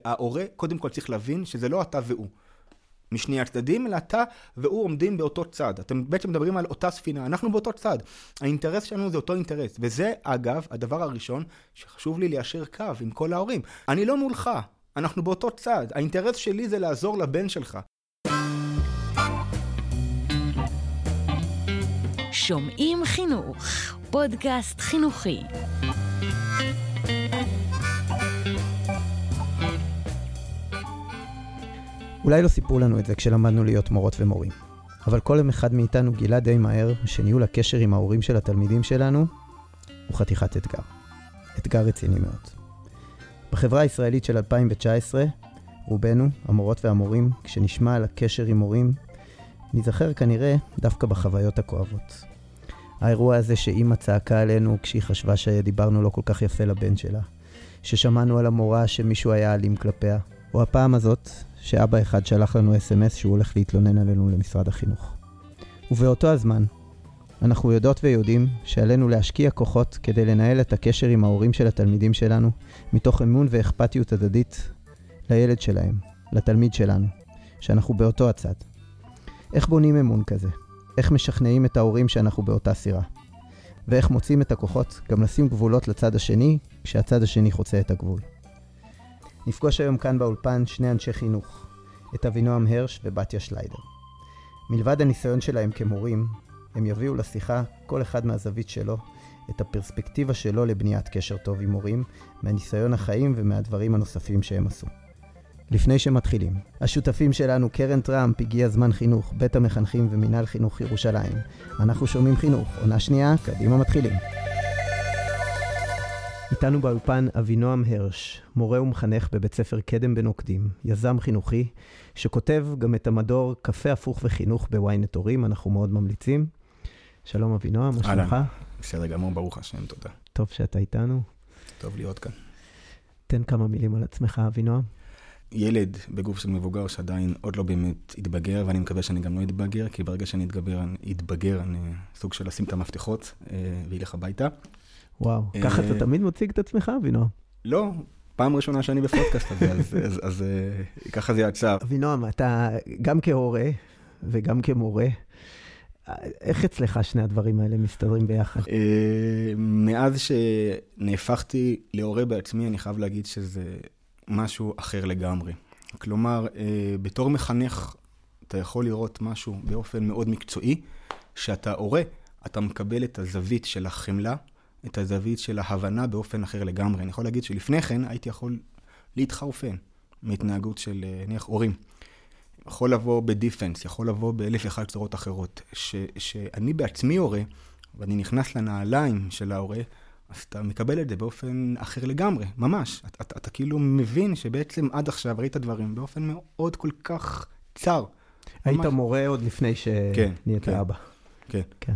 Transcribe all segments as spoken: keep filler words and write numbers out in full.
ההורה קודם כל צריך להבין שזה לא אתה והוא. משני הצדדים, אלא אתה והוא עומדים באותו צד. אתם בעצם מדברים על אותה ספינה, אנחנו באותו צד. האינטרס שלנו זה אותו אינטרס. וזה, אגב, הדבר הראשון שחשוב לי ליישר קו עם כל ההורים. אני לא מולך, אנחנו באותו צד. האינטרס שלי זה לעזור לבן שלך. שומעים חינוך, פודקאסט חינוכי. אולי לא סיפרו לנו את זה כשלמדנו להיות מורות ומורים, אבל כל אחד מאיתנו גילה די מהר שניהול הקשר עם ההורים של התלמידים שלנו הוא חתיכת אתגר. אתגר רציני מאוד. בחברה הישראלית של אלפיים תשע עשרה, רובנו, המורות והמורים, כשנשמע על הקשר עם הורים, נזכר כנראה דווקא בחוויות הכואבות. האירוע הזה שאמא צעקה עלינו כשהיא חשבה שדיברנו לא כל כך יפה לבן שלה, ששמענו על המורה שמישהו היה אלים כלפיה, או הפעם הזאת שאבא אחד שלח לנו אס אם אס שהוא הולך להתלונן עלינו למשרד החינוך. ובאותו הזמן, אנחנו יודעות ויודעים שעלינו להשקיע כוחות כדי לנהל את הקשר עם ההורים של התלמידים שלנו, מתוך אמון ואכפתיות הדדית לילד שלהם, לתלמיד שלנו, שאנחנו באותו הצד. איך בונים אמון כזה? איך משכנעים את ההורים שאנחנו באותה סירה? ואיך מוצאים את הכוחות גם לשים גבולות לצד השני, כשהצד השני חוצה את הגבול? נפגוש היום כאן באולפן שני אנשי חינוך, את אבינועם הרש ובתיה שליידר. מלבד הניסיון שלהם כמורים, הם יביאו לשיחה כל אחד מהזווית שלו, את הפרספקטיבה שלו לבניית קשר טוב עם מורים, מהניסיון החיים ומהדברים הנוספים שהם עשו. לפני שמתחילים, השותפים שלנו קרן טראמפ, הגיע זמן חינוך, בית המחנכים ומנהל חינוך ירושלים. אנחנו שומעים חינוך, עונה שנייה, קדימה מתחילים. איתנו באולפן אבינועם הרש, מורה ומחנך בבית ספר קדם בנוקדים, יזם חינוכי, שכותב גם את המדור קפה הפוך וחינוך בוויינט הורים, אנחנו מאוד ממליצים. שלום אבינועם, מה שלומך? בסדר גמור, ברוך השם, תודה. טוב שאתה איתנו. טוב להיות כאן. תן כמה מילים על עצמך, אבינועם. ילד בגוף של מבוגר שעדיין עוד לא באמת יתבגר, ואני מקווה שאני גם לא יתבגר, כי ברגע שאני יתבגר, יתבגר אני סוג של לשים את המפתחות וילך הביתה. וואו, ככה אתה תמיד מציג את עצמך, אבינועם? לא, פעם ראשונה שאני בפודקאסט הזה, אז ככה זה יצא. אבינועם, אתה גם כהורה וגם כמורה, איך אצלך שני הדברים האלה מסתדרים ביחד? מאז שנהפכתי להורה בעצמי, אני חייב להגיד שזה משהו אחר לגמרי. כלומר, בתור מחנך, אתה יכול לראות משהו באופן מאוד מקצועי, שאתה הורה, אתה מקבל את הזווית של החמלה, את הזווית של ההבנה באופן אחר לגמרי. אני יכול להגיד שלפני כן הייתי יכול להתחרפן מהתנהגות של נניח הורים. יכול לבוא בדיפנס, יכול לבוא באלף אחד צורות אחרות. ש, שאני בעצמי הורה, ואני נכנס לנעליים של ההורה, אז אתה מקבל את זה באופן אחר לגמרי, ממש. אתה, אתה, אתה כאילו מבין שבעצם עד עכשיו ראית דברים באופן מאוד כל כך צר. היית ממש מורה עוד לפני שנהיית כן, אבא. כן, כן.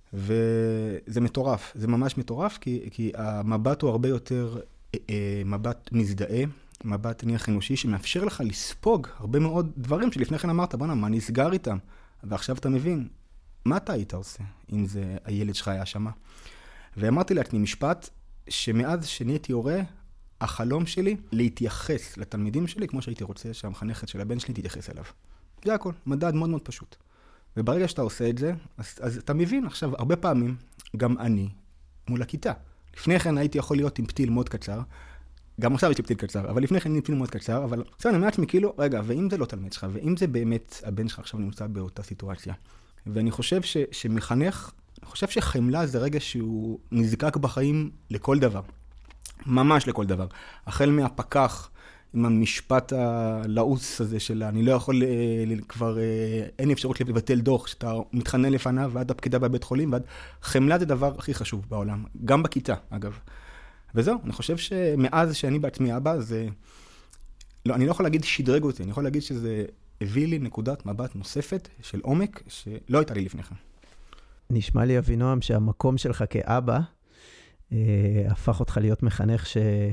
וזה מטורף, זה ממש מטורף, כי, כי המבט הוא הרבה יותר אה, מבט מזדהה, מבט נהיה חינושי, שמאפשר לך לספוג הרבה מאוד דברים שלפני כן אמרת, בוא נה, מה נסגר איתם? ועכשיו אתה מבין, מה אתה היית עושה אם זה הילד שלך היה שמה? ואמרתי לעצמי משפט, שמאז שנהייתי הורה, החלום שלי להתייחס לתלמידים שלי, כמו שהייתי רוצה שהמחנכת של הבן שלי תתייחס אליו. זה הכל, מדד מאוד מאוד פשוט. וברגע שאתה עושה את זה, אז, אז אתה מבין, עכשיו, הרבה פעמים, גם אני, מול הכיתה. לפני כן הייתי יכול להיות עם פתיל מאוד קצר, גם עכשיו יש לי פתיל קצר, אבל לפני כן אני פתיל מאוד קצר, אבל עכשיו אני מעצמי כאילו, רגע, ואם זה לא תלמיד שלך, ואם זה באמת הבן שלך עכשיו נמצא באותה סיטואציה. ואני חושב ש, שמחנך, אני חושב שחמלה זה רגע שהוא נזקק בחיים לכל דבר. ממש לכל דבר. החל מהפקח, עם המשפט הלעוס הזה של אני לא יכול כבר, אין לי אפשרות לבטל דוח, שאתה מתחנן לפניו ועד הפקידה בבית חולים, ועד חמלה זה דבר הכי חשוב בעולם, גם בכיתה אגב. וזהו, אני חושב שמאז שאני בעצמי אבא, זה, לא, אני לא יכול להגיד שדרג אותי, אני יכול להגיד שזה הביא לי נקודת מבט נוספת של עומק, שלא הייתה לי לפני כן. נשמע לי אבינועם שהמקום שלך כאבא, אה, הפך אותך להיות מחנך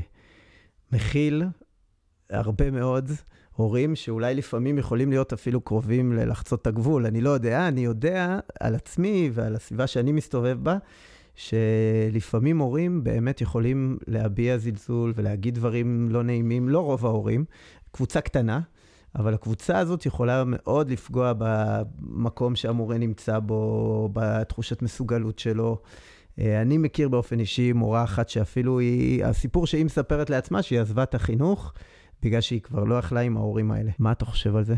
שמכיל הרבה מאוד הורים שאולי לפעמים יכולים להיות אפילו קרובים ללחצות את הגבול. אני לא יודע, אני יודע על עצמי ועל הסביבה שאני מסתובב בה, שלפעמים הורים באמת יכולים להביע זלזול ולהגיד דברים לא נעימים, לא רוב ההורים, קבוצה קטנה, אבל הקבוצה הזאת יכולה מאוד לפגוע במקום שהמורה נמצא בו, בתחושת מסוגלות שלו. אני מכיר באופן אישי מורה אחת שאפילו היא, הסיפור שהיא מספרת לעצמה, שהיא עזבה את החינוך, בגלל שהיא כבר לא אכלה עם ההורים האלה. מה אתה חושב על זה?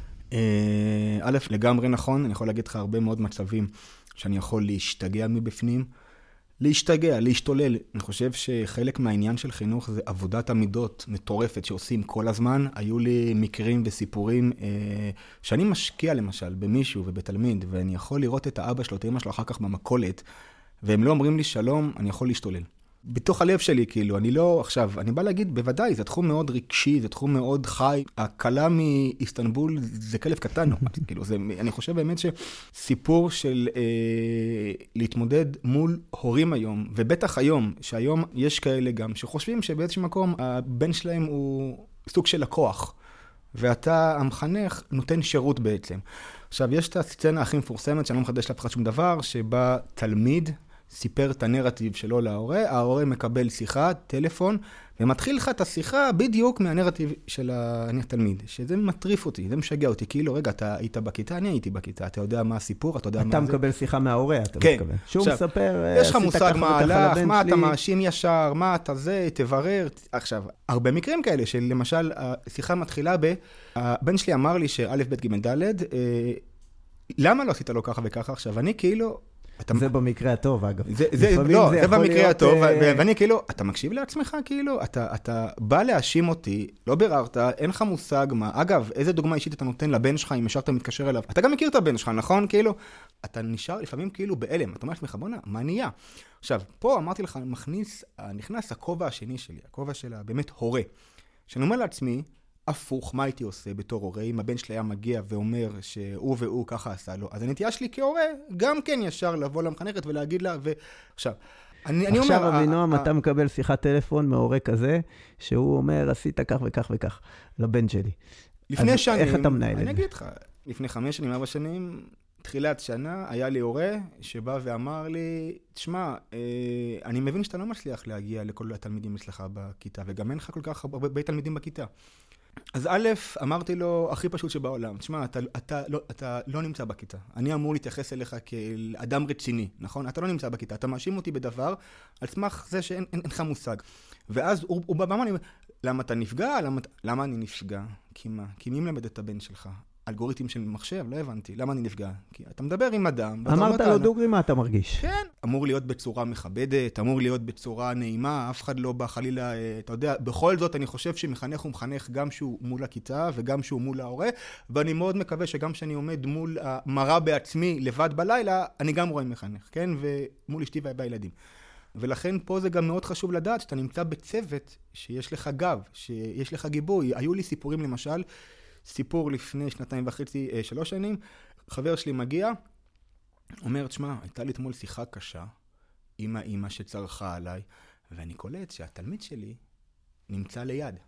א', לגמרי נכון, אני יכול להגיד לך הרבה מאוד מצבים שאני יכול להשתגע מבפנים, להשתגע, להשתולל. אני חושב שחלק מהעניין של חינוך זה עבודת המידות מטורפת שעושים כל הזמן. היו לי מקרים וסיפורים אה, שאני משקיע למשל במישהו ובתלמיד, ואני יכול לראות את האבא שלו, את האמא שלו אחר כך במקולת, והם לא אומרים לי שלום, אני יכול להשתולל. בתוך הלב שלי, כאילו, אני לא, עכשיו, אני בא להגיד, בוודאי, זה תחום מאוד רגשי, זה תחום מאוד חי. הקלה מאיסטנבול זה כלב קטן, כאילו, זה, אני חושב באמת שסיפור של אה, להתמודד מול הורים היום, ובטח היום, שהיום יש כאלה גם, שחושבים שבאיזשהו מקום, הבן שלהם הוא סוג של לקוח, ואתה, המחנך, נותן שירות בעצם. עכשיו, יש את הסצנה הכי מפורסמת, שאני לא מחדש לאף אחד שום דבר, שבה תלמיד, סיפר את הנרטיב שלו להורה, ההורה מקבל שיחה, טלפון, ומתחיל לך את השיחה בדיוק מהנרטיב של התלמיד, שזה מטריף אותי, זה משגע אותי, כאילו, רגע, אתה היית בכיתה, אני הייתי בכיתה, אתה יודע מה הסיפור, אתה יודע מה זה. אתה מקבל שיחה מההורה, אתה כן. מתכוון. שהוא מספר, יש לך מושג מה הלך, מה אתה מאשים ישר, מה אתה זה, תברר. עכשיו, הרבה מקרים כאלה, שלמשל, השיחה מתחילה ב, הבן שלי אמר לי שא' ב' ג' ד', למה לא עשית לו ככה וככה? עכשיו, אני כאילו, זה במקרה הטוב, אגב. לא, זה במקרה הטוב, ואני כאילו, אתה מקשיב לעצמך, כאילו, אתה בא להאשים אותי, לא ביררת, אין לך מושג מה, אגב, איזה דוגמה אישית אתה נותן לבן שלך, אם ישר אתה מתקשר אליו, אתה גם מכיר את הבן שלך, נכון? כאילו, אתה נשאר לפעמים כאילו באלם, אתה אומר לעצמך, בונה, מה נהיה? עכשיו, פה אמרתי לך, מכניס, נכנס הכובע השני שלי, הכובע של באמת הורה, שאני אומר לעצמי, הפוך, מה הייתי עושה בתור הורה, אם הבן שלי היה מגיע ואומר שהוא והוא ככה עשה לו, אז הנטייה שלי כהורה, גם כן ישר לבוא למחנכת ולהגיד לה, ועכשיו, אני, אני אומר... עכשיו, אבינועם, אתה מקבל שיחת טלפון מההורה כזה, שהוא אומר, עשית כך וכך וכך, לבן שלי. לפני שנים... איך אתה מנהל את זה? אני אגיד לך, לפני חמש שנים, ארבע שנים, תחילת שנה, היה לי הורה שבא ואמר לי, תשמע, אני מבין שאתה לא מצליח להגיע לכל התלמידים אצלך בכיתה, וגם אין לך כל כך הרבה תלמידים בכיתה. אז א', אמרתי לו, הכי פשוט שבעולם, תשמע, אתה, אתה, לא, אתה לא נמצא בכיתה. אני אמור להתייחס אליך כאל אדם רציני, נכון? אתה לא נמצא בכיתה, אתה מאשים אותי בדבר, על סמך זה שאין אין, אין לך מושג. ואז הוא, הוא בא ואמר לי, למה אתה נפגע? למה, למה אני נפגע? כי מה? כי מי מלמד את הבן שלך? אלגוריתם של מחשב? לא הבנתי. למה אני נפגע? כי אתה מדבר עם אדם. אמרת לו דוגרי מה אתה מרגיש. כן. אמור להיות בצורה מכבדת, אמור להיות בצורה נעימה, אף אחד לא בא חלילה, אתה יודע, בכל זאת אני חושב שמחנך הוא מחנך גם שהוא מול הכיתה וגם שהוא מול ההורה, ואני מאוד מקווה שגם שאני עומד מול המראה בעצמי לבד בלילה, אני גם רואה מחנך, כן? ומול אשתי והילדים. ולכן פה זה גם מאוד חשוב לדעת שאתה נמצא בצוות שיש לך גב, שיש לך גיבוי. היו לי סיפורים למשל, סיפור לפני שנתיים וחצי, שלוש שנים, חבר שלי מגיע, אומר, תשמע, הייתה לי אתמול שיחה קשה עם האמא שצרחה עליי, ואני קולט שהתלמיד שלי נמצא ליד.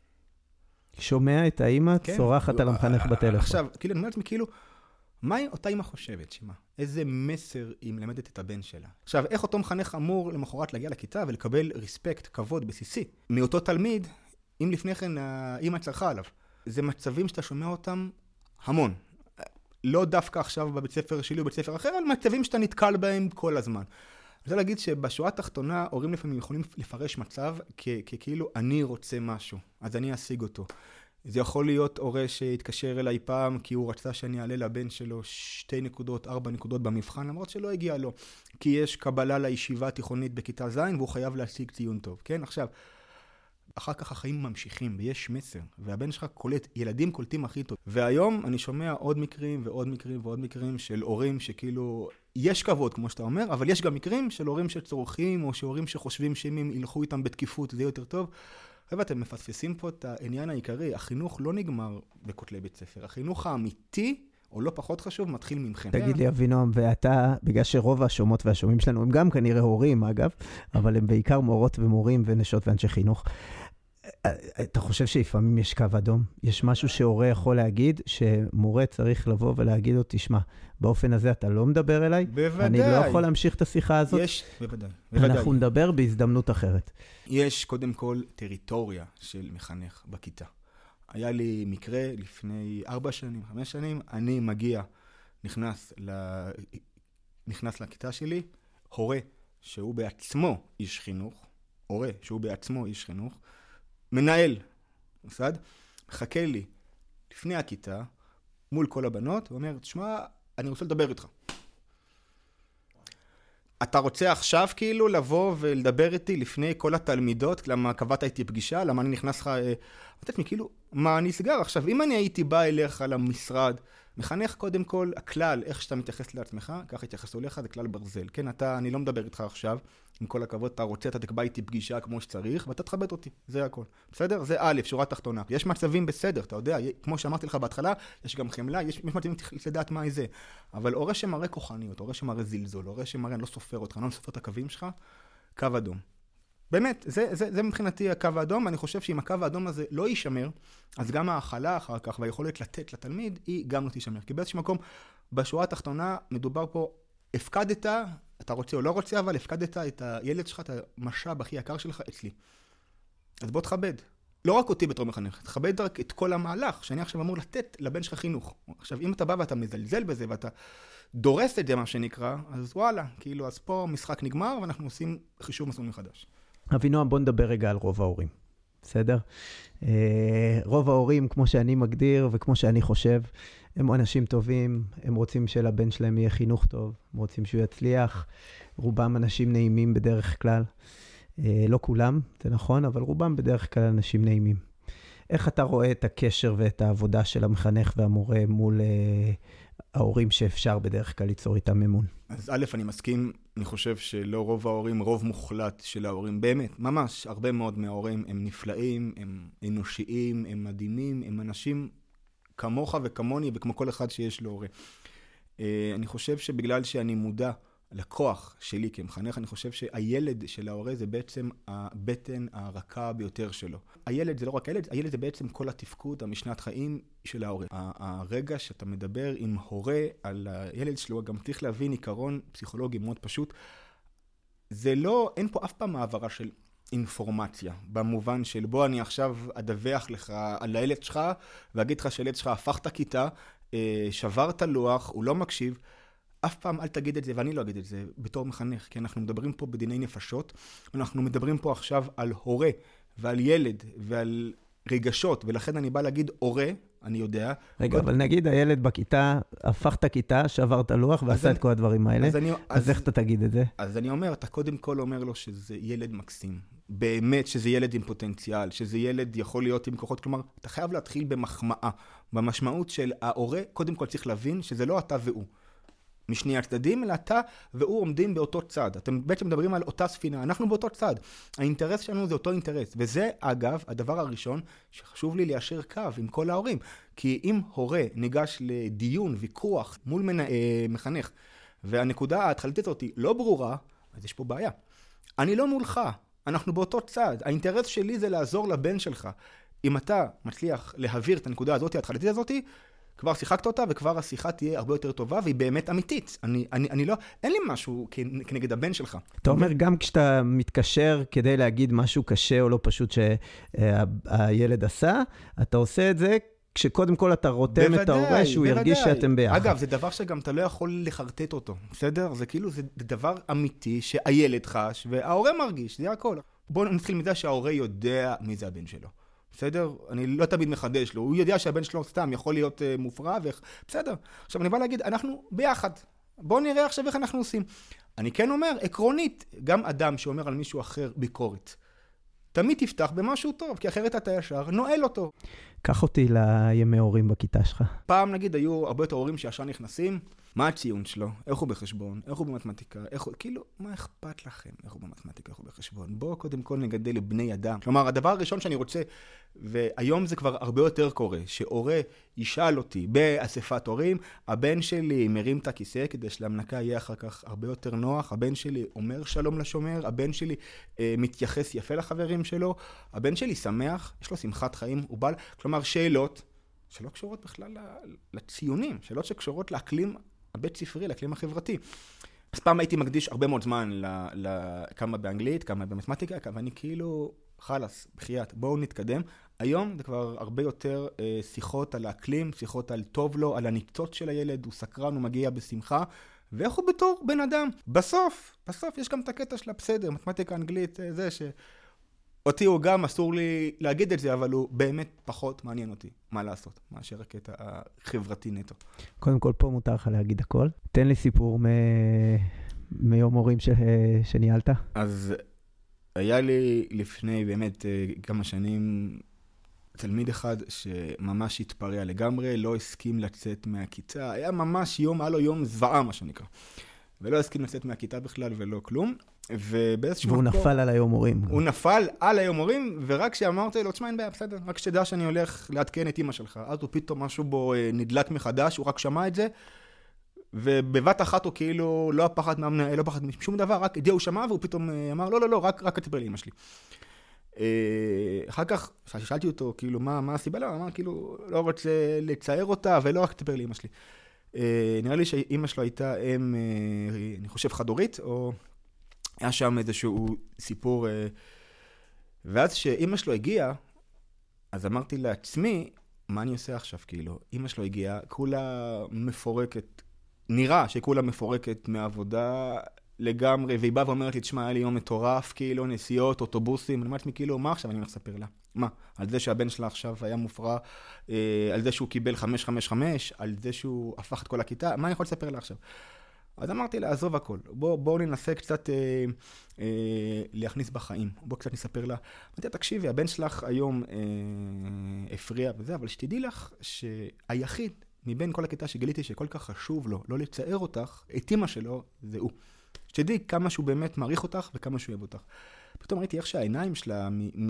שומע את האמא כן, צורחת על המחנך בטלפון. עכשיו, כאילו, אני אומר לעצמי, כאילו, מה אותה אמא חושבת, שמה? איזה מסר היא מלמדת את הבן שלה? עכשיו, איך אותו מחנך אמור למחרת להגיע לכיתה ולקבל ריספקט, כבוד בסיסי, מאותו תלמיד, אם לפני כן האמא צרחה עליו? זה מצבים שאתה שומע אותם המון. לא דווקא עכשיו בבית ספר שלי או בית ספר אחר, אבל מצבים שאתה נתקל בהם כל הזמן. אני רוצה להגיד שבשורה התחתונה, הורים לפעמים יכולים לפרש מצב ככאילו אני רוצה משהו, אז אני אשיג אותו. זה יכול להיות הורה שהתקשר אליי פעם, כי הוא רצה שאני אעלה לבן שלו שתי נקודות, ארבע נקודות במבחן, למרות שלא הגיע לו, כי יש קבלה לישיבה תיכונית בכיתה ז' והוא חייב להשיג ציון טוב, כן? עכשיו, אחר כך החיים ממשיכים, ויש מסר, והבן שלך קולט, ילדים קולטים הכי טוב. והיום אני שומע עוד מקרים ועוד מקרים ועוד מקרים של הורים שכאילו, יש כבוד, כמו שאתה אומר, אבל יש גם מקרים של הורים שצורכים, או שהורים שחושבים שאם הם ילכו איתם בתקיפות, זה יותר טוב. ואתם מפספסים פה את העניין העיקרי, החינוך לא נגמר בכותלי בית ספר, החינוך האמיתי, או לא פחות חשוב, מתחיל ממכם. תגיד לי, אבינועם, ואתה, בגלל שרוב השומות והשומעים שלנו, הם גם כנראה הורים, אגב, אבל הם בעיקר מורות ומורים ונשות ואנשי חינוך. אתה חושב שלפעמים יש קו אדום? יש משהו שהורה יכול להגיד, שמורה צריך לבוא ולהגיד לו, תשמע, באופן הזה אתה לא מדבר אליי? בוודאי. אני לא יכול להמשיך את השיחה הזאת? יש, בוודאי. בוודאי. אנחנו נדבר בהזדמנות אחרת. יש קודם כל טריטוריה של מחנך בכיתה. היה לי מקרה לפני ארבע שנים, חמש שנים, אני מגיע, נכנס, ל... נכנס לכיתה שלי, הורה שהוא בעצמו איש חינוך, הורה שהוא בעצמו איש חינוך, מנהל מוסד, מחכה לי לפני הכיתה, מול כל הבנות, ואומר, תשמע, אני רוצה לדבר איתך. אתה רוצה עכשיו כאילו לבוא ולדבר איתי לפני כל התלמידות, למה קבעת איתי פגישה, למה אני נכנס לך, אמרתי לי, כאילו, מה נסגר? עכשיו, אם אני הייתי בא אליך למשרד, מחנך קודם כל, הכלל, איך שאתה מתייחס לעצמך, ככה התייחסו אליך, זה כלל ברזל. כן, אתה, אני לא מדבר איתך עכשיו, עם כל הכבוד, אתה רוצה, אתה תקבע איתי פגישה כמו שצריך, ואתה תכבד אותי, זה הכל. בסדר? זה א', שורה תחתונה. יש מצבים בסדר, אתה יודע, כמו שאמרתי לך בהתחלה, יש גם חמלה, יש מצבים לדעת מה זה. אבל הורה שמראה כוחניות, הורה שמראה זלזול, הורה שמראה, אני לא סופר אותך, אני לא סופר את הקווים שלך, קו אדום. באמת, זה, זה, זה מבחינתי הקו האדום, ואני חושב שאם הקו האדום הזה לא יישמר, אז גם ההכלה אחר כך, והיכולת לתת לתלמיד, היא גם לא תישמר. כי באיזשהו מקום, בשורה התחתונה, מדובר פה, הפקדת, אתה רוצה או לא רוצה, אבל הפקדת את הילד שלך, את המשאב הכי יקר שלך אצלי. אז בוא תכבד. לא רק אותי בתור מחנך, תכבד רק את כל המהלך, שאני עכשיו אמור לתת לבן שלך חינוך. עכשיו, אם אתה בא ואתה מזלזל בזה, ואתה דורס את זה, מה שנקרא, אז וואלה, כאילו, אז פה משחק נגמר, ואנחנו עושים חישוב מסלול מחדש. אבינועם, בוא נדבר רגע על רוב ההורים, בסדר? רוב ההורים, כמו שאני מגדיר וכמו שאני חושב, הם אנשים טובים, הם רוצים שלבן שלהם יהיה חינוך טוב, הם רוצים שהוא יצליח, רובם אנשים נעימים בדרך כלל, לא כולם, זה נכון, אבל רובם בדרך כלל אנשים נעימים. איך אתה רואה את הקשר ואת העבודה של המחנך והמורה מול ההורים שאפשר בדרך כלל ליצור איתם אמון? אז א', אני מסכים, אני חושב שלא רוב ההורים, רוב מוחלט של ההורים, באמת, ממש, הרבה מאוד מההורים הם נפלאים, הם אנושיים, הם מדהימים, הם אנשים כמוך וכמוני וכמו כל אחד שיש לו הורה. אני חושב שבגלל שאני מודע לכוח שלי כמחנך, אני חושב שהילד של ההורה זה בעצם הבטן הרכה ביותר שלו. הילד זה לא רק הילד, הילד זה בעצם כל התפקוד, המשנת חיים של ההורה. הרגע שאתה מדבר עם הורה על הילד שלו, גם צריך להבין עיקרון פסיכולוגי מאוד פשוט. זה לא, אין פה אף פעם העברה של אינפורמציה, במובן של בוא אני עכשיו אדווח לך על הילד שלך, ואגיד לך שהילד שלך הפך את הכיתה, שבר את הלוח, הוא לא מקשיב, אף פעם אל תגיד את זה, ואני לא אגיד את זה בתור מחנך, כי אנחנו מדברים פה בדיני נפשות, אנחנו מדברים פה עכשיו על הורה, ועל ילד, ועל רגשות, ולכן אני בא להגיד הורה, אני יודע. רגע, אבל נגיד הילד בכיתה, הפך את הכיתה, שבר את הלוח, ועשה את כל הדברים האלה, אז איך אתה תגיד את זה? אז אני אומר, אתה קודם כל אומר לו שזה ילד מקסים, באמת שזה ילד עם פוטנציאל, שזה ילד יכול להיות עם כוחות, כלומר, אתה חייב להתחיל במחמאה, במשמעות של ההורה, קודם כל צריך להבין שזה לא אתה והוא. משני הצדדים, אלא אתה והוא עומדים באותו צד. אתם בעצם מדברים על אותה ספינה, אנחנו באותו צד. האינטרס שלנו זה אותו אינטרס. וזה, אגב, הדבר הראשון שחשוב לי ליישר קו עם כל ההורים. כי אם הורה ניגש לדיון, ויכוח, מול מנה, אה, מחנך, והנקודה ההתחלתית אותי לא ברורה, אז יש פה בעיה. אני לא מולך, אנחנו באותו צד. האינטרס שלי זה לעזור לבן שלך. אם אתה מצליח להעביר את הנקודה הזאת, ההתחלתית הזאת, כבר שיחקת אותה, וכבר השיחה תהיה הרבה יותר טובה, והיא באמת אמיתית. אני, אני, אני לא, אין לי משהו כנגד הבן שלך. אתה אומר, גם כשאתה מתקשר כדי להגיד משהו קשה או לא פשוט שהילד עשה, אתה עושה את זה כשקודם כל אתה רותם את ההורה, שהוא ירגיש שאתם ביחד. אגב, זה דבר שגם אתה לא יכול לחרטט אותו, בסדר? זה כאילו, זה דבר אמיתי שהילד חש, וההורה מרגיש, זה הכל. בואו נתחיל מזה שההורה יודע מי זה הבן שלו. בסדר? אני לא תמיד מחדש לו. הוא יודע שהבן שלו סתם יכול להיות uh, מופרע, ואיך... בסדר. עכשיו אני בא להגיד, אנחנו ביחד. בואו נראה עכשיו איך אנחנו עושים. אני כן אומר, עקרונית, גם אדם שאומר על מישהו אחר ביקורת, תמיד תפתח במשהו טוב, כי אחרת אתה ישר נועל אותו. קח אותי לימי הורים בכיתה שלך. פעם נגיד, היו הרבה יותר הורים שישר נכנסים, מה הציון שלו, איך הוא בחשבון, איך הוא במתמטיקה, איך הוא, כאילו, מה אכפת לכם, איך הוא במתמטיקה, איך הוא בחשבון? בואו קודם כל נגדל לבני אדם. כלומר, הדבר הראשון שאני רוצה, והיום זה כבר הרבה יותר קורה, שהורה ישאל אותי באספת הורים, הבן שלי מרים את הכיסא כדי שלהמנקה יהיה אחר כך הרבה יותר נוח, הבן שלי אומר שלום לשומר, הבן שלי אה, מתייחס יפה לחברים שלו, הבן שלי שמח, יש לו שמחת חיים, הוא בא, כלומר, שאלות שלא קשורות בכלל לציונים, שאלות שקשורות לאקלים הבית ספרי, לאקלים החברתי. אז פעם הייתי מקדיש הרבה מאוד זמן לכמה באנגלית, כמה במתמטיקה, ואני כאילו, חלס, בחייאת, בואו נתקדם. היום זה כבר הרבה יותר אה, שיחות על האקלים, שיחות על טוב לו, על הניצוץ של הילד, הוא סקרן, הוא מגיע בשמחה, ואיך הוא בתור בן אדם. בסוף, בסוף יש גם את הקטע של בסדר, מתמטיקה אנגלית, זה ש... אותי הוא גם, אסור לי להגיד את זה, אבל הוא באמת פחות מעניין אותי מה לעשות, מאשר הקטע החברתי נטו. קודם כל, פה מותר לך להגיד הכל. תן לי סיפור מ... מיום הורים ש... שניהלת. אז היה לי לפני באמת כמה שנים תלמיד אחד שממש התפרע לגמרי, לא הסכים לצאת מהכיתה, היה ממש יום, היה לו יום זוועה מה שנקרא. ולא הסכים לצאת מהכיתה בכלל ולא כלום. והוא נפל על היום הורים. הוא נפל על היום הורים, ורק שאמרתי לו, תשמע, אין בעיה, בסדר, רק שתדע שאני הולך לעדכן את אמא שלך. אז הוא פתאום משהו בו נדלק מחדש, הוא רק שמע את זה, ובבת אחת הוא כאילו לא פחד מהמנהל, לא פחד משום דבר, רק את זה הוא שמע, והוא פתאום אמר, לא, לא, לא, רק, רק תטפל לאמא שלי. אחר כך, כששאלתי אותו, כאילו, מה, מה הסיבה? לא, אמר, כאילו, לא רוצה לצייר אותה, ולא רק תטפל לאמא שלי. נראה לי שאמא שלו הייתה אם, אני חושב, חד-הורית, או היה שם איזשהו סיפור, ואז שאמא שלו הגיעה, אז אמרתי לעצמי, מה אני עושה עכשיו, כאילו? אמא שלו הגיעה, כולה מפורקת, נראה שכולה מפורקת מעבודה לגמרי, והיא באה ואומרת לי, תשמע, היה לי יום מטורף, כאילו, נסיעות, אוטובוסים, אני אומרת לי, כאילו, מה עכשיו אני הולך לספר לה? מה? על זה שהבן שלה עכשיו היה מופרע, על זה שהוא קיבל חמש חמש חמש, על זה שהוא הפך את כל הכיתה, מה אני יכול לספר לה עכשיו? אז אמרתי לה, עזוב הכל, בואו בוא ננסה קצת אה, אה, להכניס בחיים, בואו קצת נספר לה. אמרתי, תקשיבי, הבן שלך היום אה, הפריע וזה, אבל שתדעי לך שהיחיד מבין כל הכיתה שגיליתי שכל כך חשוב לו, לא לצייר אותך, את אמא שלו, זה הוא. שתדעי כמה שהוא באמת מעריך אותך וכמה שהוא אוהב אותך. פתאום ראיתי איך שהעיניים שלה,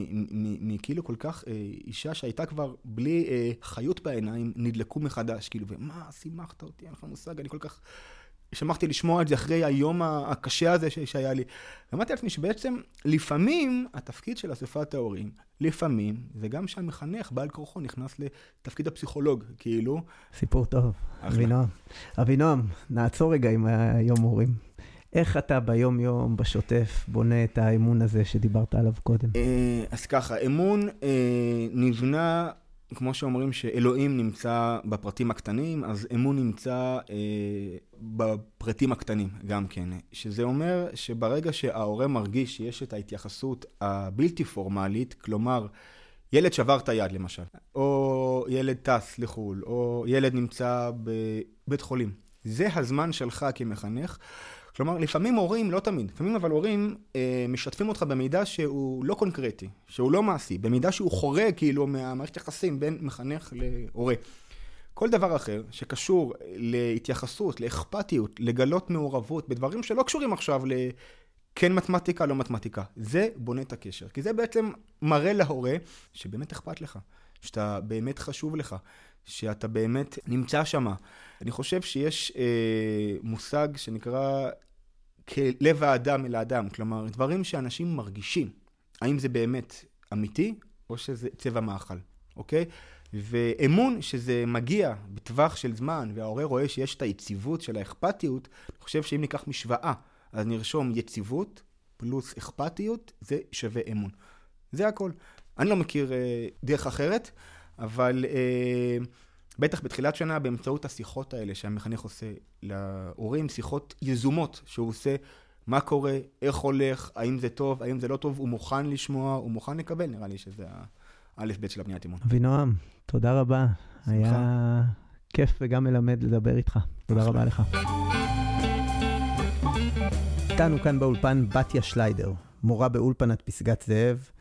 מכאילו כל כך אה, אישה שהייתה כבר בלי אה, חיות בעיניים, נדלקו מחדש, כאילו, ומה, שימחת אותי, אין לך מושג, אני כל כך... שמחתי לשמוע את זה אחרי היום הקשה הזה שהיה לי. אמרתי לעצמי שבעצם לפעמים התפקיד של אספת ההורים, לפעמים זה גם שהמחנך בעל כורחו נכנס לתפקיד הפסיכולוג, כאילו. סיפור טוב, אבינועם. אבינועם, נעצור רגע עם היום הורים. איך אתה ביום יום בשוטף בונה את האמון הזה שדיברת עליו קודם? אז ככה, אמון נבנה... כמו שאומרים שאלוהים נמצא בפרטים הקטנים, אז אמון נמצא אה, בפרטים הקטנים גם כן. שזה אומר שברגע שההורה מרגיש שיש את ההתייחסות הבלתי פורמלית, כלומר, ילד שבר את היד למשל, או ילד טס לחול, או ילד נמצא בבית חולים. זה הזמן שלך כמחנך. כלומר, לפעמים הורים, לא תמיד, לפעמים אבל הורים אה, משתפים אותך במידע שהוא לא קונקרטי, שהוא לא מעשי, במידע שהוא חורג כאילו מהמערכת יחסים בין מחנך להורה. כל דבר אחר שקשור להתייחסות, לאכפתיות, לגלות מעורבות, בדברים שלא קשורים עכשיו לכן מתמטיקה, לא מתמטיקה. זה בונה את הקשר, כי זה בעצם מראה להורה שבאמת אכפת לך, שאתה באמת חשוב לך. שאתה באמת נמצא שמה. אני חושב שיש אה, מושג שנקרא כלב האדם אל האדם, כלומר, דברים שאנשים מרגישים, האם זה באמת אמיתי או שזה צבע מאכל, אוקיי? ואמון שזה מגיע בטווח של זמן, וההורה רואה שיש את היציבות של האכפתיות, אני חושב שאם ניקח משוואה, אז נרשום יציבות פלוס אכפתיות, זה שווה אמון. זה הכל. אני לא מכיר אה, דרך אחרת, אבל אה, בטח בתחילת שנה, באמצעות השיחות האלה שהמחנך עושה להורים, שיחות יזומות שהוא עושה, מה קורה, איך הולך, האם זה טוב, האם זה לא טוב, הוא מוכן לשמוע, הוא מוכן לקבל, נראה לי שזה האלף בית של הבניית אמון. אבינועם, תודה רבה. שמחה. היה כיף וגם מלמד לדבר איתך. תודה רבה לך. איתנו כאן באולפן בתיה שליידר, מורה באולפנת פסגת זאב,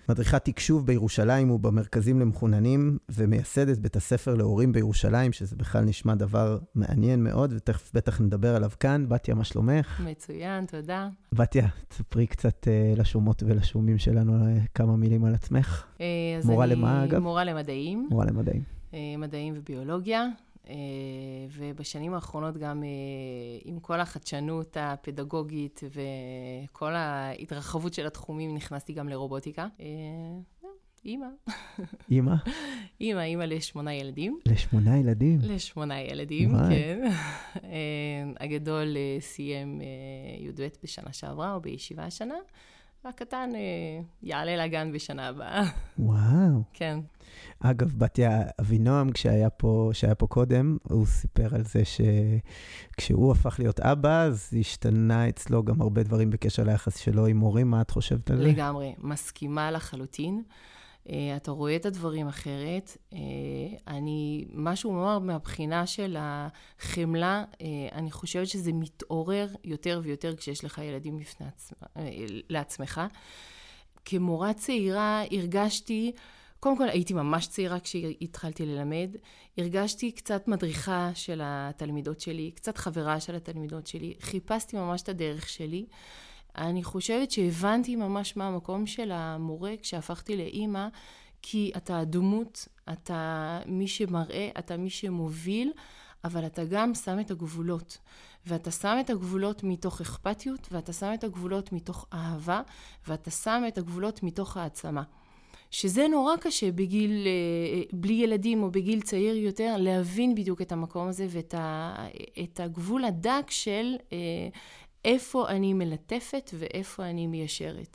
מדריכת תקשוב בירושלים ובמרכזים למחוננים, ומייסדת בית הספר להורים בירושלים, שזה בכלל נשמע דבר מעניין מאוד, ותכף בטח נדבר עליו כאן. בתיה, מה שלומך? מצוין, תודה. בתיה, תספרי קצת uh, לשומות ולשומים שלנו uh, כמה מילים על עצמך. Uh, מורה למה, אגב? מורה למדעים. מורה למדעים. Uh, מדעים וביולוגיה. Uh, ובשנים האחרונות גם uh, עם כל החדשנות הפדגוגית וכל ההתרחבות של התחומים נכנסתי גם לרובוטיקה. Uh, אימא. אימא? אימא, אימא לשמונה ילדים. לשמונה ילדים? לשמונה ילדים, וואי. כן. uh, הגדול uh, סיים uh, י"ב בשנה שעברה או בישיבה השנה. הקטן uh, יעלה לגן בשנה הבאה. וואו. כן. אגב, בתיה, אבינועם, כשהיה פה, שהיה פה קודם, הוא סיפר על זה שכשהוא הפך להיות אבא, אז השתנה אצלו גם הרבה דברים בקשר ליחס שלו עם הורים. מה את חושבת על זה? לגמרי, מסכימה לחלוטין. Uh, אתה רואה את הדברים אחרת. Uh, אני, משהו אומר מהבחינה של החמלה, uh, אני חושבת שזה מתעורר יותר ויותר כשיש לך ילדים בפני עצמך, uh, לעצמך. כמורה צעירה הרגשתי, קודם כל הייתי ממש צעירה כשהתחלתי ללמד, הרגשתי קצת מדריכה של התלמידות שלי, קצת חברה של התלמידות שלי, חיפשתי ממש את הדרך שלי. אני חושבת שהבנתי ממש מה המקום של המורה כשהפכתי לאימא, כי אתה הדמות, אתה מי שמראה, אתה מי שמוביל, אבל אתה גם שם את הגבולות. ואתה שם את הגבולות מתוך אכפתיות, ואתה שם את הגבולות מתוך אהבה, ואתה שם את הגבולות מתוך העצמה. שזה נורא קשה בגיל, בלי ילדים או בגיל צעיר יותר, להבין בדיוק את המקום הזה, ואת ה, את הגבול הדק של איפה אני מלטפת ואיפה אני מיישרת.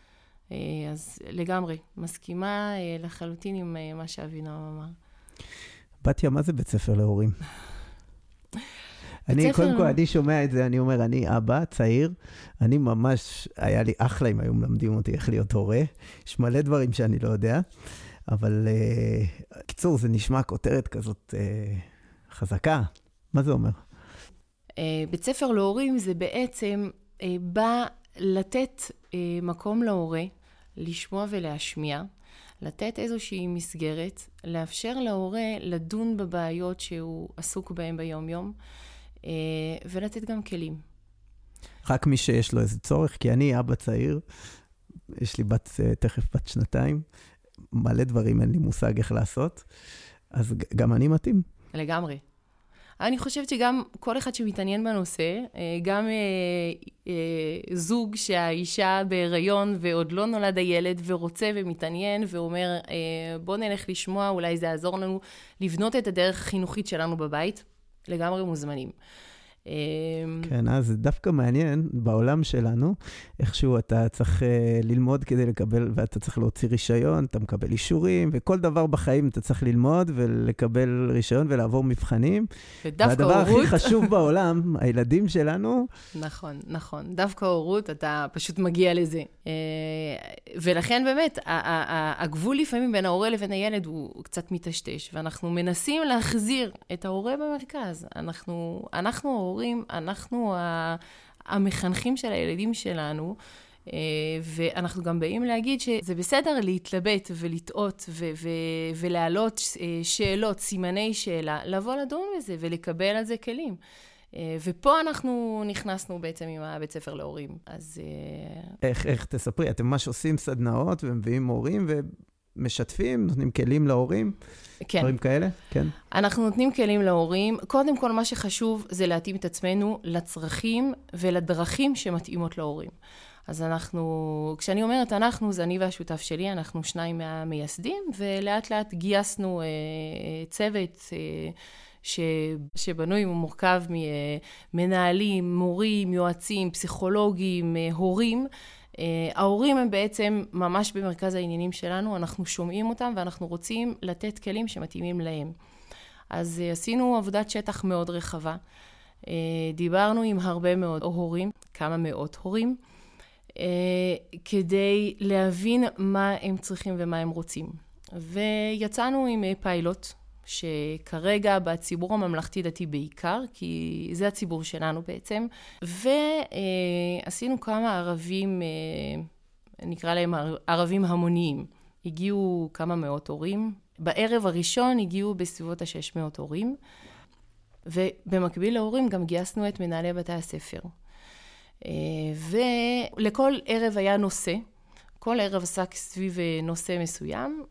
אז לגמרי, מסכימה לחלוטין עם מה שאבינועם אמר. בתיה, מה זה בית ספר להורים? אני, קודם כל, אני שומע את זה, אני אומר, אני אבא, צעיר, אני ממש, היה לי אחלה אם היו מלמדים אותי איך להיות הורה, יש מלא דברים שאני לא יודע, אבל uh, קיצור, זה נשמע כותרת כזאת uh, חזקה. מה זה אומר? Uh, בית ספר להורים זה בעצם uh, בא לתת uh, מקום להורה, לשמוע ולהשמיע, לתת איזושהי מסגרת, לאפשר להורה לדון בבעיות שהוא עסוק בהם ביום-יום, ולתת גם כלים. רק מי שיש לו איזה צורך, כי אני אבא צעיר, יש לי בת, תכף בת שנתיים, מלא דברים אין לי מושג איך לעשות, אז גם אני מתאים. לגמרי. אני חושבת שגם כל אחד שמתעניין בנושא, גם זוג שהאישה בהיריון ועוד לא נולד הילד ורוצה ומתעניין ואומר, בוא נלך לשמוע, אולי זה יעזור לנו לבנות את הדרך החינוכית שלנו בבית, לגמרי מוזמנים. כן, אז זה דווקא מעניין בעולם שלנו, איכשהו אתה צריך ללמוד כדי לקבל, ואתה צריך להוציא רישיון, אתה מקבל אישורים, וכל דבר בחיים אתה צריך ללמוד ולקבל רישיון ולעבור מבחנים. ודווקא והדבר הורות... הכי חשוב בעולם, הילדים שלנו... נכון, נכון. דווקא הורות, אתה פשוט מגיע לזה. ולכן באמת, הגבול לפעמים בין ההורה לבין הילד הוא קצת מתשתש, ואנחנו מנסים להחזיר את ההורה במרכז. אנחנו, אנחנו ההורים, אנחנו המחנכים של הילדים שלנו, ואנחנו גם באים להגיד שזה בסדר להתלבט ולטעות ולהעלות שאלות, סימני שאלה, לבוא לדון בזה ולקבל על זה כלים. ופה אנחנו נכנסנו בעצם עם הבית ספר להורים. אז... איך, איך תספרי? אתם ממש עושים סדנאות ומביאים הורים ומשתפים, נותנים כלים להורים? כן. דברים כאלה? כן. אנחנו נותנים כלים להורים. קודם כל, מה שחשוב זה להתאים את עצמנו לצרכים ולדרכים שמתאימות להורים. אז אנחנו, כשאני אומרת אנחנו, זה אני והשותף שלי, אנחנו שניים מהמייסדים, ולאט לאט גייסנו אה, צוות אה, ש, שבנוי ומורכב ממנהלים, מורים, יועצים, פסיכולוגים, הורים. Uh, ההורים הם בעצם ממש במרכז העניינים שלנו, אנחנו שומעים אותם ואנחנו רוצים לתת כלים שמתאימים להם. אז uh, עשינו עבודת שטח מאוד רחבה, uh, דיברנו עם הרבה מאוד הורים, כמה מאות הורים, uh, כדי להבין מה הם צריכים ומה הם רוצים. ויצאנו עם uh, פיילוט, שכרגע בציבור הממלכתי דתי בעיקר, כי זה הציבור שלנו בעצם, ועשינו כמה ערבים נקרא להם ערבים המוניים. הגיעו כמה מאות הורים. בערב הראשון הגיעו בסביבות ה-שש מאות הורים, ובמקביל להורים גם גייסנו את מנהלי בתי הספר. ולכל ערב היה נושא, כל ערב עסק סביב נושא מסוים,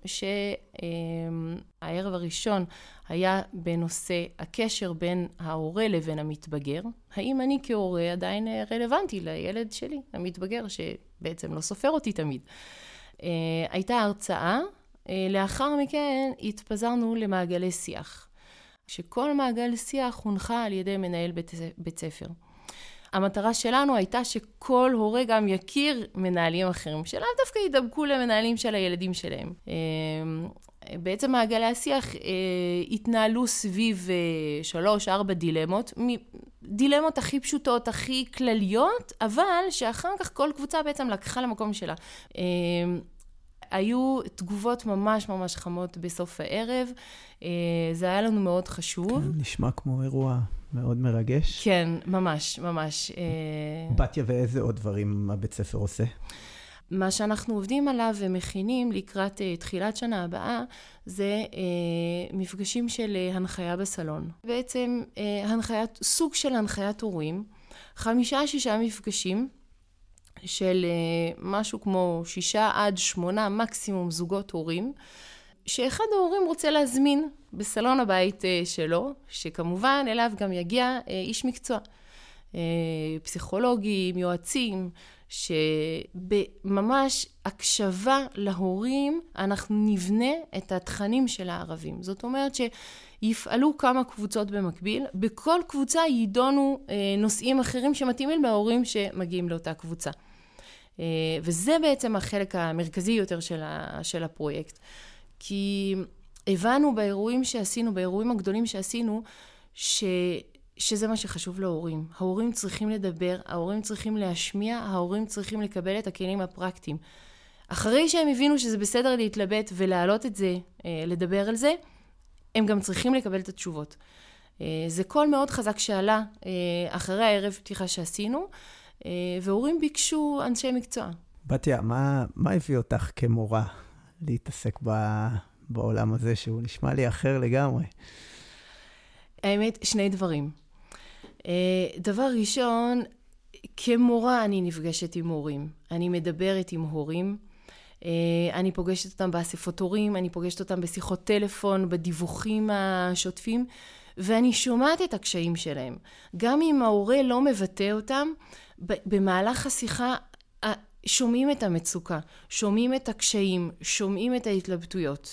שהערב הראשון היה בנושא הקשר בין ההורה לבין המתבגר. האם אני כהורה עדיין רלוונטי לילד שלי, המתבגר, שבעצם לא סופר אותי תמיד. הייתה הרצאה, לאחר מכן התפזרנו למעגלי שיח, שכל מעגל שיח הונחה על ידי מנהל בית, בית ספר. המטרה שלנו הייתה שכל הורה גם יכיר מנהלים אחרים, שלאו דווקא ידבקו למנהלים של הילדים שלהם. בעצם מעגלי השיח התנהלו סביב שלוש, ארבע דילמות, דילמות הכי פשוטות, הכי כלליות, אבל שאחר כך כל קבוצה בעצם לקחה למקום שלה. היו תגובות ממש ממש חמות בסוף הערב, זה היה לנו מאוד חשוב. כן, נשמע כמו אירוע מאוד מרגש. כן, ממש, ממש. בתיה, ואיזה עוד דברים הבית ספר עושה? מה שאנחנו עובדים עליו ומכינים לקראת תחילת שנה הבאה, זה מפגשים של הנחיה בסלון. בעצם הנחיית, סוג של הנחיית הורים, חמישה, שישה מפגשים, של משהו כמו שישה עד שמונה מקסימום זוגות הורים, שאחד ההורים רוצה להזמין בסלון הבית שלו, שכמובן אליו גם יגיע איש מקצוע, פסיכולוגים, יועצים, שבממש הקשבה להורים אנחנו נבנה את התכנים של הערבים. זאת אומרת שיפעלו כמה קבוצות במקביל, בכל קבוצה יידונו נושאים אחרים שמתאימים להורים שמגיעים לאותה קבוצה. וזה בעצם החלק המרכזי יותר של, ה, של הפרויקט. כי הבנו באירועים שעשינו, באירועים הגדולים שעשינו, ש, שזה מה שחשוב להורים. ההורים צריכים לדבר, ההורים צריכים להשמיע, ההורים צריכים לקבל את הכלים הפרקטיים. אחרי שהם הבינו שזה בסדר להתלבט ולהעלות את זה, לדבר על זה, הם גם צריכים לקבל את התשובות. זה קול מאוד חזק שעלה אחרי הערב פתיחה שעשינו, והורים ביקשו אנשי מקצוע. בתיה, מה, מה הביא אותך כמורה להתעסק ב, בעולם הזה שהוא נשמע לי אחר לגמרי? האמת, שני דברים. דבר ראשון, כמורה אני נפגשת עם הורים. אני מדברת עם הורים. אני פוגשת אותם באספות הורים, אני פוגשת אותם בשיחות טלפון, בדיווחים השוטפים, ואני שומעת את הקשיים שלהם. גם אם ההורה לא מבטא אותם, במהלך השיחה שומעים את המצוקה, שומעים את הקשיים, שומעים את ההתלבטויות.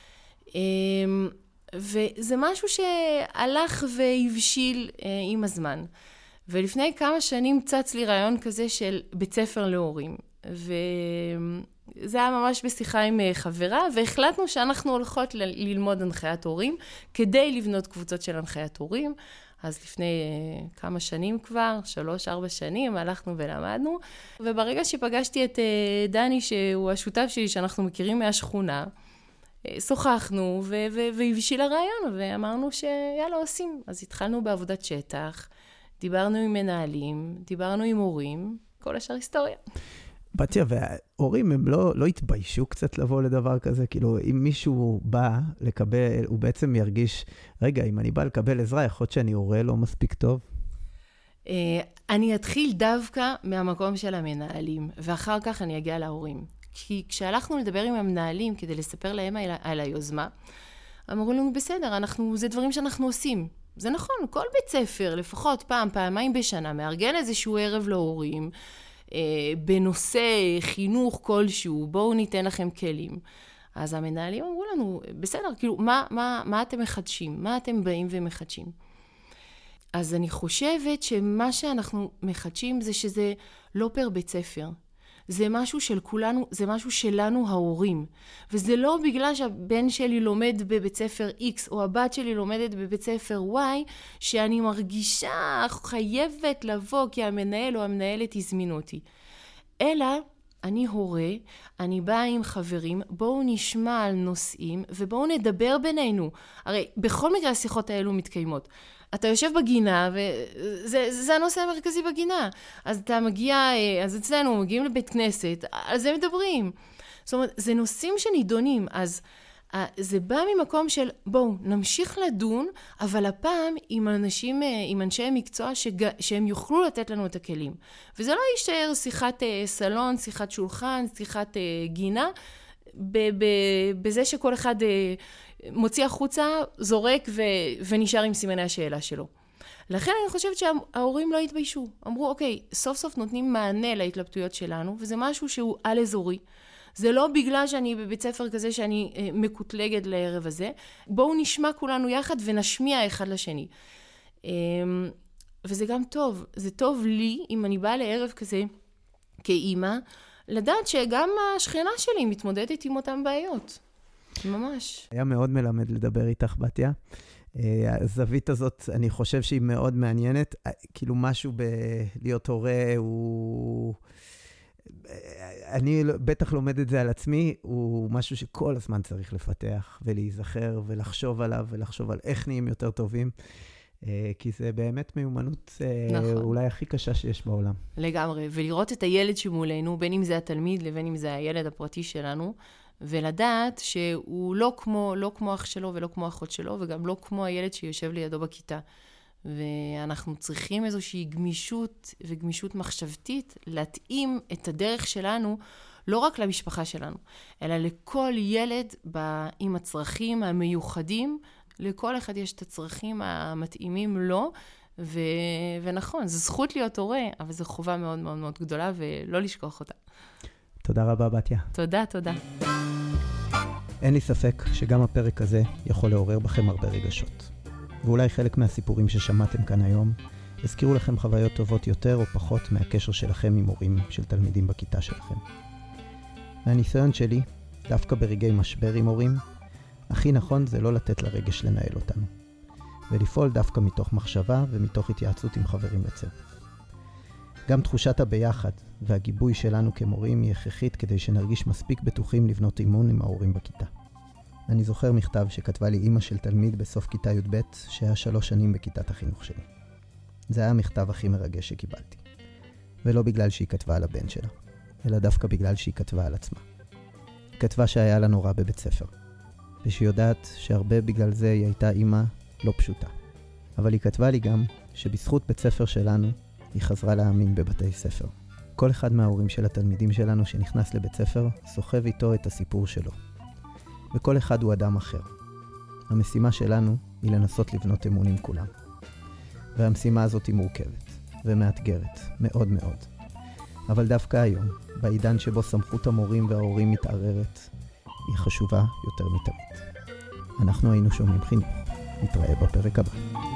וזה משהו שהלך והבשיל עם הזמן. ולפני כמה שנים צץ לי רעיון כזה של בית ספר להורים. וזה היה ממש בשיחה עם חברה, והחלטנו שאנחנו הולכות ללמוד הנחיית הורים, כדי לבנות קבוצות של הנחיית הורים. אז לפני uh, כמה שנים כבר, שלוש, ארבע שנים, הלכנו ולמדנו. וברגע שפגשתי את uh, דני, שהוא השותף שלי, שאנחנו מכירים מהשכונה, uh, שוחחנו ו- ו- והבשיל הרעיון, ואמרנו שיאללה עושים. אז התחלנו בעבודת שטח, דיברנו עם מנהלים, דיברנו עם הורים, כל השאר היסטוריה. בתיה, וההורים הם לא, לא התביישו קצת לבוא לדבר כזה? כאילו, אם מישהו בא לקבל, הוא בעצם ירגיש, רגע, אם אני בא לקבל עזרה, יכול להיות שאני הורה לא מספיק טוב? אני אתחיל דווקא מהמקום של המנהלים, ואחר כך אני אגיע להורים. כי כשהלכנו לדבר עם המנהלים כדי לספר להם על, על היוזמה, אמרו לנו, בסדר, אנחנו, זה דברים שאנחנו עושים. זה נכון, כל בית ספר, לפחות פעם, פעמיים בשנה, מארגן איזשהו ערב להורים, בנושא חינוך כלשהו, בואו ניתן לכם כלים. אז המנהלים אמרו לנו, בסדר, כאילו, מה, מה, מה אתם מחדשים? מה אתם באים ומחדשים? אז אני חושבת שמה שאנחנו מחדשים זה שזה לא פר בית ספר. זה משהו של כולנו, זה משהו שלנו ההורים. וזה לא בגלל שהבן שלי לומד בבית ספר X, או הבת שלי לומדת בבית ספר Y, שאני מרגישה חייבת לבוא, כי המנהל או המנהלת הזמינו אותי. אלא, אני הורה, אני באה עם חברים, בואו נשמע על נושאים ובואו נדבר בינינו. הרי בכל מקרה השיחות האלו מתקיימות. אתה יושב בגינה, וזה זה הנושא המרכזי בגינה. אז אתה מגיע, אז אצלנו מגיעים לבית כנסת, על זה מדברים. זאת אומרת, זה נושאים שנידונים, אז זה בא ממקום של בואו נמשיך לדון, אבל הפעם עם אנשים, עם אנשי מקצוע שג, שהם יוכלו לתת לנו את הכלים. וזה לא יישאר שיחת סלון, שיחת שולחן, שיחת גינה, ב, ב, בזה שכל אחד מוציא החוצה, זורק ו, ונשאר עם סימני השאלה שלו. לכן אני חושבת שההורים לא התביישו. אמרו, אוקיי, סוף סוף נותנים מענה להתלבטויות שלנו, וזה משהו שהוא על אזורי. זה לא בגלל שאני בבית ספר כזה שאני אה, מקוטלגת לערב הזה. בואו נשמע כולנו יחד ונשמיע אחד לשני. אה, וזה גם טוב. זה טוב לי, אם אני באה לערב כזה כאימא, לדעת שגם השכנה שלי מתמודדת עם אותן בעיות. ממש. היה מאוד מלמד לדבר איתך, בתיה. הזווית הזאת, אני חושב שהיא מאוד מעניינת. כאילו משהו בלהיות הורה הוא... אני בטח לומד את זה על עצמי, הוא משהו שכל הזמן צריך לפתח ולהיזכר ולחשוב עליו ולחשוב על איך נהיים יותר טובים, כי זה באמת מיומנות נכון. אולי הכי קשה שיש בעולם. לגמרי, ולראות את הילד שמולנו, בין אם זה התלמיד לבין אם זה הילד הפרטי שלנו, ולדעת שהוא לא כמו, לא כמו אח שלו ולא כמו אחות שלו, וגם לא כמו הילד שיושב לידו בכיתה. ואנחנו צריכים איזושהי גמישות וגמישות מחשבתית להתאים את הדרך שלנו לא רק למשפחה שלנו, אלא לכל ילד עם הצרכים המיוחדים, לכל אחד יש את הצרכים המתאימים לו, ו... ונכון, זו זכות להיות הורה, אבל זו חובה מאוד מאוד מאוד גדולה ולא לשכוח אותה. תודה רבה, בתיה. תודה, תודה. אין לי ספק שגם הפרק הזה יכול לעורר בכם הרבה רגשות. ואולי חלק מהסיפורים ששמעתם כאן היום הזכירו לכם חוויות טובות יותר או פחות מהקשר שלכם עם הורים של תלמידים בכיתה שלכם. מהניסיון שלי, דווקא ברגעי משבר עם הורים, הכי נכון זה לא לתת לרגש לנהל אותנו, ולפעול דווקא מתוך מחשבה ומתוך התייעצות עם חברים לצוות. גם תחושת הביחד והגיבוי שלנו כמורים היא הכרחית כדי שנרגיש מספיק בטוחים לבנות אימון עם ההורים בכיתה. אני זוכר מכתב שכתבה לי אמא של תלמיד בסוף כיתה י' ב' שהיה שלוש שנים בכיתת החינוך שלי. זה היה המכתב הכי מרגש שקיבלתי. ולא בגלל שהיא כתבה על הבן שלה, אלא דווקא בגלל שהיא כתבה על עצמה. היא כתבה שהיה לה נורא בבית ספר, ושהיא יודעת שהרבה בגלל זה היא הייתה אמא לא פשוטה. אבל היא כתבה לי גם שבזכות בית ספר שלנו היא חזרה להאמין בבתי ספר. כל אחד מההורים של התלמידים שלנו שנכנס לבית ספר סוחב איתו את הסיפור שלו. וכל אחד הוא אדם אחר. המשימה שלנו היא לנסות לבנות אמון עם כולם. והמשימה הזאת היא מורכבת ומאתגרת, מאוד מאוד. אבל דווקא היום, בעידן שבו סמכות המורים וההורים מתערערת, היא חשובה יותר מתמיד. אנחנו היינו שומעים חינוך. נתראה בפרק הבא.